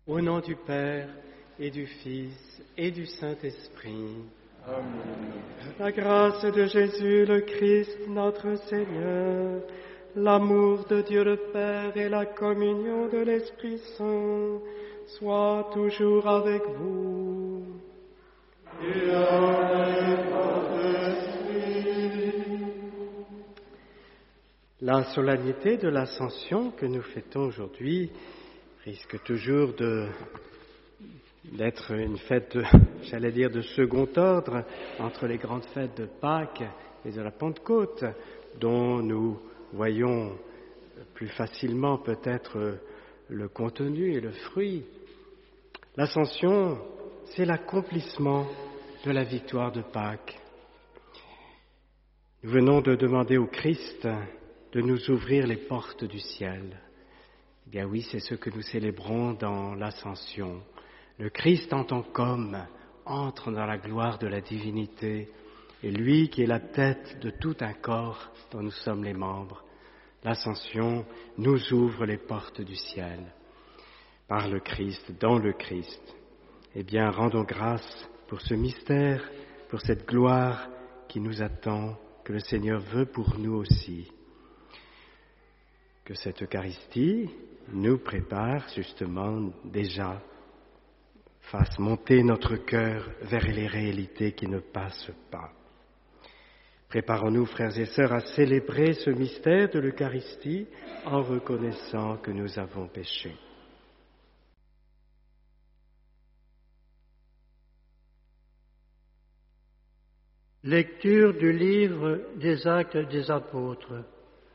Au nom du Père, et du Fils, et du Saint-Esprit. Amen. La grâce de Jésus le Christ, notre Seigneur, l'amour de Dieu le Père et la communion de l'Esprit Saint soient toujours avec vous. Et avec votre esprit. La solennité de l'Ascension que nous fêtons aujourd'hui risque toujours d'être une fête, de second ordre entre les grandes fêtes de Pâques et de la Pentecôte, dont nous voyons plus facilement peut-être le contenu et le fruit. L'Ascension, c'est l'accomplissement de la victoire de Pâques. Nous venons de demander au Christ de nous ouvrir les portes du ciel. Eh bien oui, c'est ce que nous célébrons dans l'Ascension. Le Christ en tant qu'homme entre dans la gloire de la divinité, et lui qui est la tête de tout un corps dont nous sommes les membres, l'Ascension nous ouvre les portes du ciel. Par le Christ, dans le Christ. Eh bien, rendons grâce pour ce mystère, pour cette gloire qui nous attend, que le Seigneur veut pour nous aussi. Que cette Eucharistie nous prépare justement déjà, fasse monter notre cœur vers les réalités qui ne passent pas. Préparons-nous, frères et sœurs, à célébrer ce mystère de l'Eucharistie en reconnaissant que nous avons péché. Lecture du livre des Actes des Apôtres.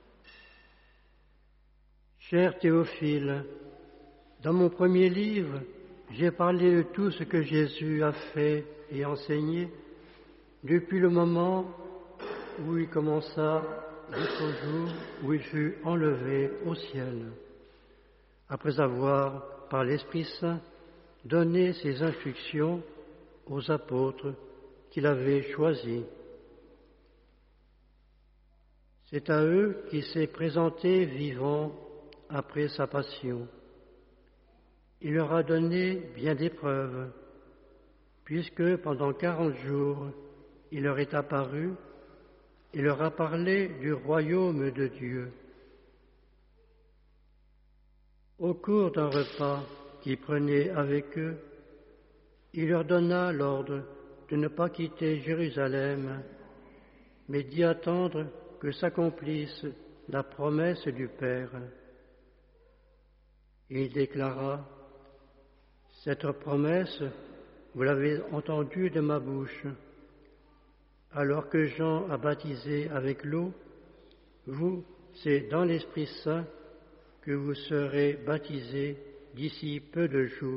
Cher Théophile, dans mon premier livre, j'ai parlé de tout ce que Jésus a fait et enseigné depuis le moment où il commença jusqu'au jour où il fut enlevé au ciel, après avoir, par l'Esprit Saint, donné ses instructions aux apôtres qu'il avait choisis. C'est à eux qu'il s'est présenté vivant après sa passion. Il leur a donné bien des preuves, puisque pendant 40 jours, il leur est apparu et leur a parlé du royaume de Dieu. Au cours d'un repas qu'il prenait avec eux, il leur donna l'ordre de ne pas quitter Jérusalem, mais d'y attendre que s'accomplisse la promesse du Père. Il déclara : « Cette promesse, vous l'avez entendue de ma bouche. Alors que Jean a baptisé avec l'eau, vous, c'est dans l'Esprit Saint que vous serez baptisés d'ici peu de jours. »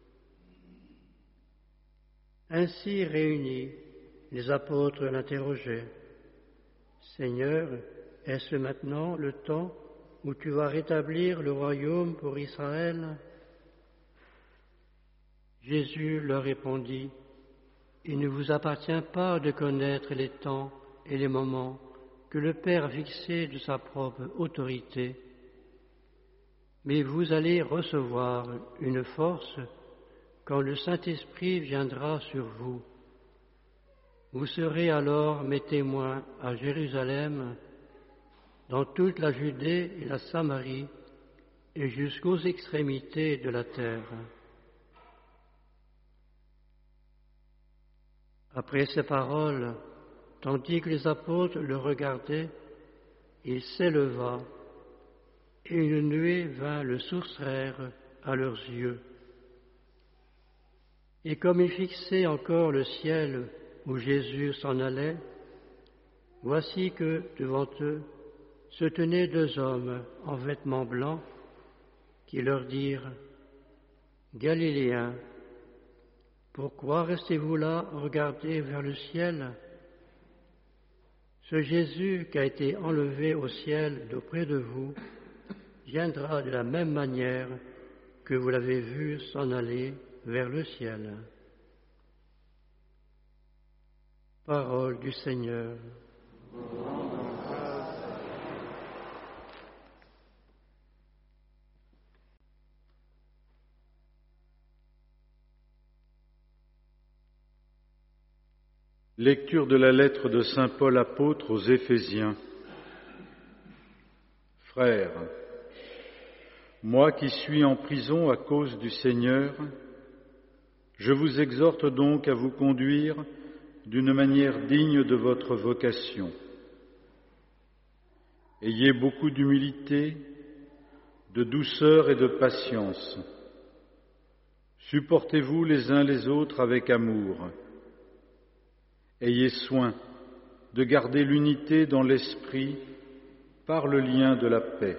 Ainsi réunis, les apôtres l'interrogeaient : « Seigneur, est-ce maintenant le temps où tu vas rétablir le royaume pour Israël ?» Jésus leur répondit : « Il ne vous appartient pas de connaître les temps et les moments que le Père a fixés de sa propre autorité, mais vous allez recevoir une force quand le Saint-Esprit viendra sur vous. Vous serez alors mes témoins à Jérusalem, dans toute la Judée et la Samarie, et jusqu'aux extrémités de la terre. » Après ces paroles, tandis que les apôtres le regardaient, il s'éleva, et une nuée vint le soustraire à leurs yeux. Et comme ils fixaient encore le ciel où Jésus s'en allait, voici que, devant eux, se tenaient 2 hommes en vêtements blancs qui leur dirent : « Galiléens, pourquoi restez-vous là, regardez vers le ciel ? Ce Jésus qui a été enlevé au ciel d'auprès de vous viendra de la même manière que vous l'avez vu s'en aller vers le ciel. » Parole du Seigneur. Lecture de la lettre de saint Paul apôtre aux Éphésiens. Frères, moi qui suis en prison à cause du Seigneur, je vous exhorte donc à vous conduire d'une manière digne de votre vocation. Ayez beaucoup d'humilité, de douceur et de patience. Supportez-vous les uns les autres avec amour. Ayez soin de garder l'unité dans l'esprit par le lien de la paix.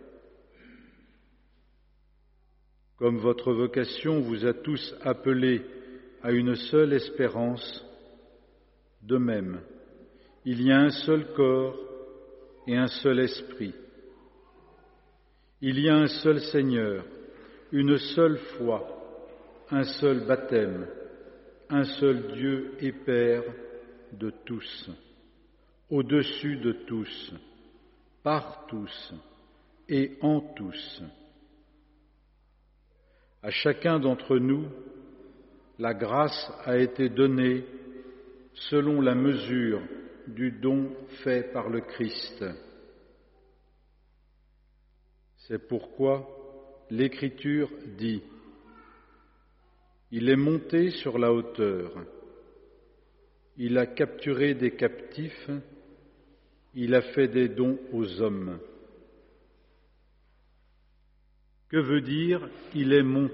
Comme votre vocation vous a tous appelés à une seule espérance, de même, il y a un seul corps et un seul esprit. Il y a un seul Seigneur, une seule foi, un seul baptême, un seul Dieu et Père de tous, au-dessus de tous, par tous et en tous. À chacun d'entre nous, la grâce a été donnée selon la mesure du don fait par le Christ. C'est pourquoi l'Écriture dit « Il est monté sur la hauteur, il a capturé des captifs, il a fait des dons aux hommes. » Que veut dire « il est monté » ?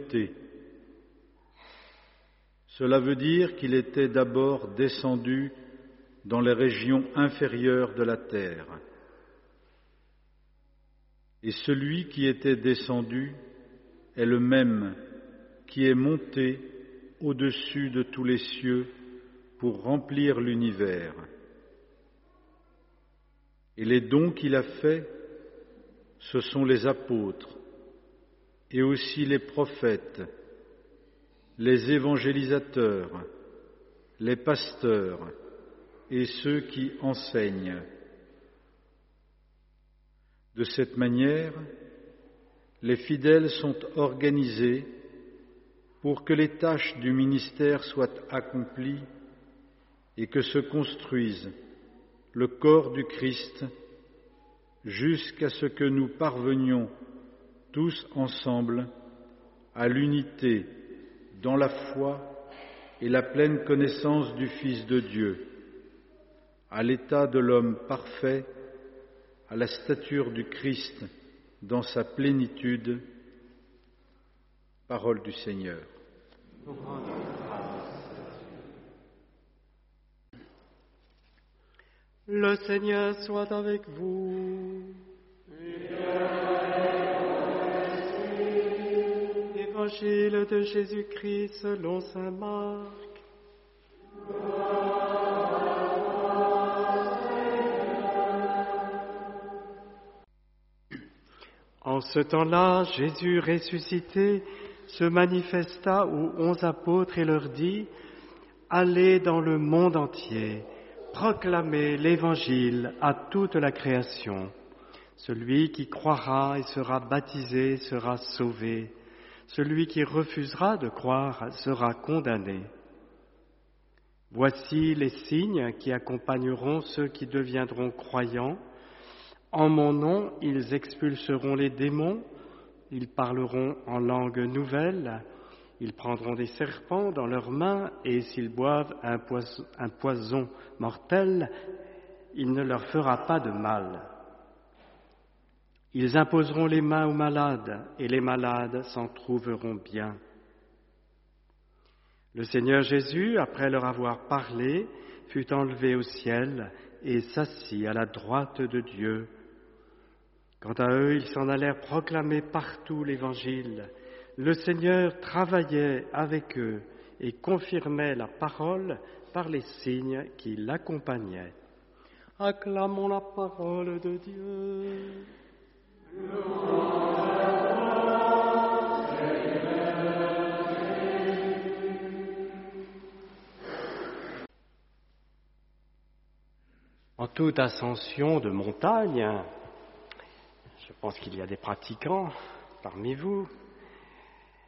Cela veut dire qu'il était d'abord descendu dans les régions inférieures de la terre. Et celui qui était descendu est le même qui est monté au-dessus de tous les cieux pour remplir l'univers. Et les dons qu'il a faits, ce sont les apôtres, et aussi les prophètes, les évangélisateurs, les pasteurs et ceux qui enseignent. De cette manière, les fidèles sont organisés pour que les tâches du ministère soient accomplies et que se construise le corps du Christ jusqu'à ce que nous parvenions tous ensemble à l'unité dans la foi et la pleine connaissance du Fils de Dieu, à l'état de l'homme parfait, à la stature du Christ dans sa plénitude. Parole du Seigneur. Le Seigneur soit avec vous. Évangile de Jésus-Christ selon saint Marc. En ce temps-là, Jésus ressuscité se manifesta aux 11 apôtres et leur dit : « Allez dans le monde entier, proclamez l'Évangile à toute la création. Celui qui croira et sera baptisé sera sauvé. Celui qui refusera de croire sera condamné. Voici les signes qui accompagneront ceux qui deviendront croyants. En mon nom, ils expulseront les démons, ils parleront en langue nouvelle, ils prendront des serpents dans leurs mains et s'ils boivent un poison mortel, il ne leur fera pas de mal. Ils imposeront les mains aux malades et les malades s'en trouveront bien. » Le Seigneur Jésus, après leur avoir parlé, fut enlevé au ciel et s'assit à la droite de Dieu. Quant à eux, ils s'en allèrent proclamer partout l'Évangile. Le Seigneur travaillait avec eux et confirmait la parole par les signes qui l'accompagnaient. Acclamons la parole de Dieu. En toute ascension de montagne, je pense qu'il y a des pratiquants parmi vous.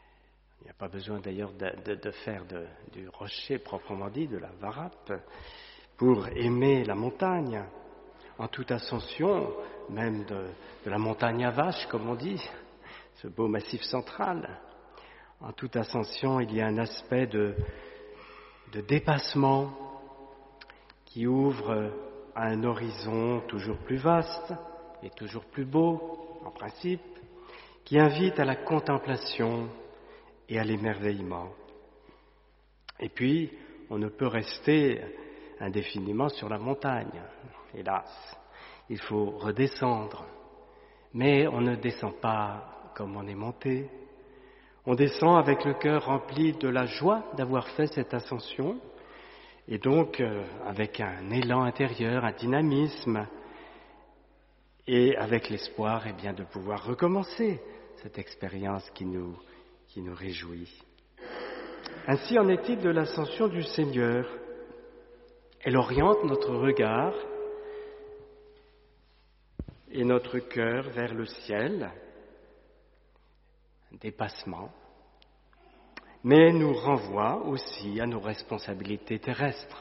Il n'y a pas besoin d'ailleurs de faire du rocher proprement dit, de la Varappe. pour aimer la montagne, en toute ascension, même de la montagne à vache, comme on dit, ce beau massif central. En toute ascension, il y a un aspect de dépassement qui ouvre à un horizon toujours plus vaste et toujours plus beau, en principe, qui invite à la contemplation et à l'émerveillement. Et puis, on ne peut rester indéfiniment sur la montagne, hélas. Il faut redescendre. Mais on ne descend pas comme on est monté. On descend avec le cœur rempli de la joie d'avoir fait cette ascension, et donc avec un élan intérieur, un dynamisme, et avec l'espoir de pouvoir recommencer cette expérience qui nous réjouit. Ainsi en est-il de l'ascension du Seigneur. Elle oriente notre regard et notre cœur vers le ciel, un dépassement, mais nous renvoie aussi à nos responsabilités terrestres.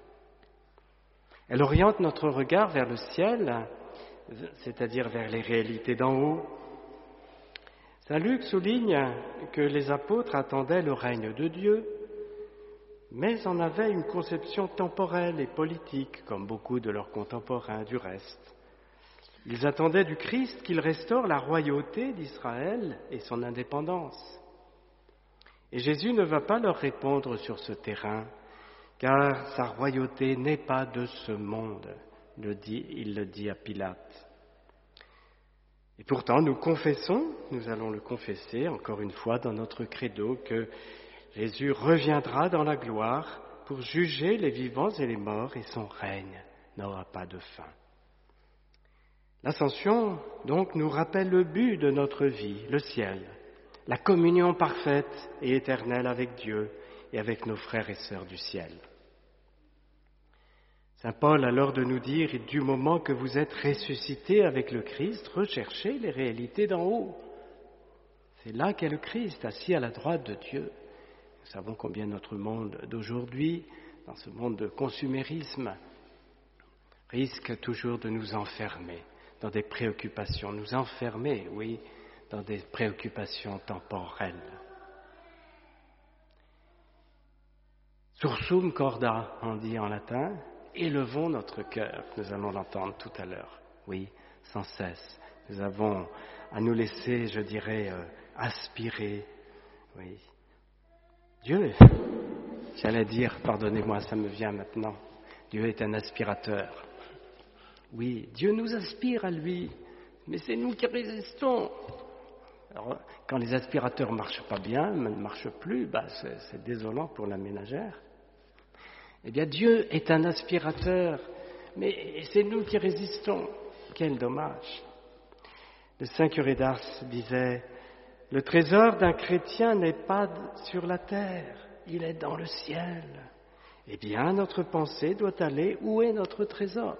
Elle oriente notre regard vers le ciel, c'est-à-dire vers les réalités d'en haut. Saint Luc souligne que les apôtres attendaient le règne de Dieu, mais en avaient une conception temporelle et politique, comme beaucoup de leurs contemporains du reste. Ils attendaient du Christ qu'il restaure la royauté d'Israël et son indépendance. Et Jésus ne va pas leur répondre sur ce terrain, car sa royauté n'est pas de ce monde, il le dit à Pilate. Et pourtant, nous allons le confesser encore une fois dans notre credo, que Jésus reviendra dans la gloire pour juger les vivants et les morts, et son règne n'aura pas de fin. L'ascension, donc, nous rappelle le but de notre vie, le ciel, la communion parfaite et éternelle avec Dieu et avec nos frères et sœurs du ciel. Saint Paul a l'ordre de nous dire, du moment que vous êtes ressuscités avec le Christ, recherchez les réalités d'en haut. C'est là qu'est le Christ, assis à la droite de Dieu. Nous savons combien notre monde d'aujourd'hui, dans ce monde de consumérisme, risque toujours de nous enfermer dans des préoccupations, dans des préoccupations temporelles. Sursum corda, on dit en latin, élevons notre cœur, nous allons l'entendre tout à l'heure. Oui, sans cesse. Nous avons à nous laisser, aspirer. Oui. Dieu, j'allais dire, pardonnez-moi, ça me vient maintenant, Dieu est un aspirateur. Oui, Dieu nous aspire à lui, mais c'est nous qui résistons. Alors, quand les aspirateurs ne marchent pas bien, ne marchent plus, c'est désolant pour la ménagère. Eh bien, Dieu est un aspirateur, mais c'est nous qui résistons. Quel dommage. Le saint curé d'Ars disait, « Le trésor d'un chrétien n'est pas sur la terre, il est dans le ciel. » Eh bien, notre pensée doit aller où est notre trésor.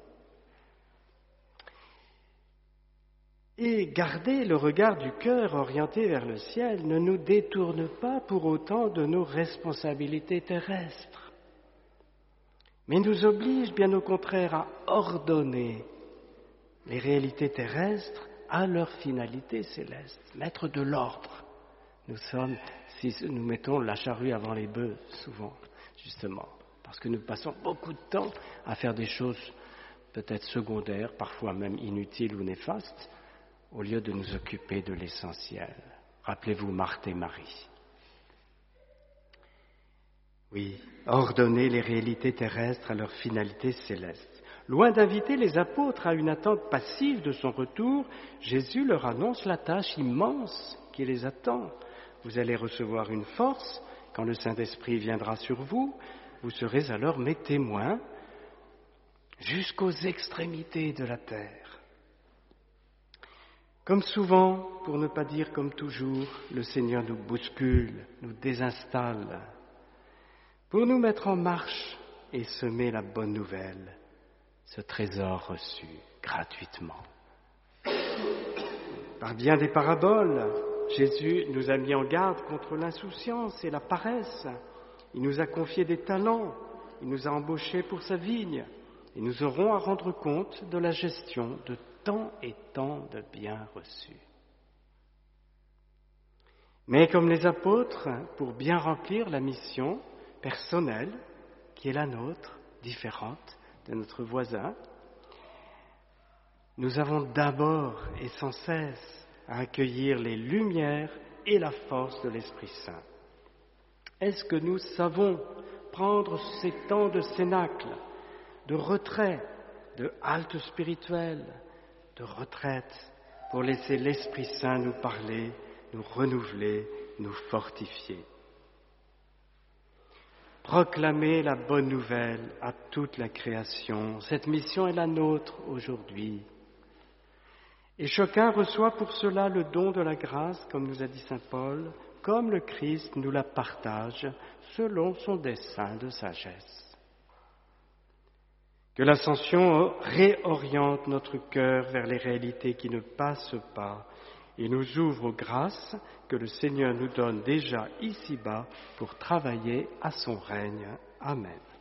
Et garder le regard du cœur orienté vers le ciel ne nous détourne pas pour autant de nos responsabilités terrestres, mais nous oblige bien au contraire à ordonner les réalités terrestres à leur finalité céleste, mettre de l'ordre. Si nous mettons la charrue avant les bœufs, souvent, justement, parce que nous passons beaucoup de temps à faire des choses peut-être secondaires, parfois même inutiles ou néfastes, au lieu de nous occuper de l'essentiel. Rappelez-vous Marthe et Marie. Oui, ordonner les réalités terrestres à leur finalité céleste. Loin d'inviter les apôtres à une attente passive de son retour, Jésus leur annonce la tâche immense qui les attend. Vous allez recevoir une force, quand le Saint-Esprit viendra sur vous, vous serez alors mes témoins jusqu'aux extrémités de la terre. Comme souvent, pour ne pas dire comme toujours, le Seigneur nous bouscule, nous désinstalle, pour nous mettre en marche et semer la bonne nouvelle, ce trésor reçu gratuitement. Par bien des paraboles, Jésus nous a mis en garde contre l'insouciance et la paresse. Il nous a confié des talents il nous a embauchés pour sa vigne, et nous aurons à rendre compte de la gestion de tant et tant de biens reçus. Mais comme les apôtres, pour bien remplir la mission personnelle qui est la nôtre, différente de notre voisin, nous avons d'abord et sans cesse à accueillir les lumières et la force de l'Esprit Saint. Est-ce que nous savons prendre ces temps de cénacle, de retrait, de halte spirituelle, de retraite, pour laisser l'Esprit Saint nous parler, nous renouveler, nous fortifier? Proclamer la bonne nouvelle à toute la création, cette mission est la nôtre aujourd'hui. Et chacun reçoit pour cela le don de la grâce, comme nous a dit saint Paul, comme le Christ nous la partage selon son dessein de sagesse. Que l'Ascension réoriente notre cœur vers les réalités qui ne passent pas et nous ouvre aux grâces que le Seigneur nous donne déjà ici-bas pour travailler à son règne. Amen.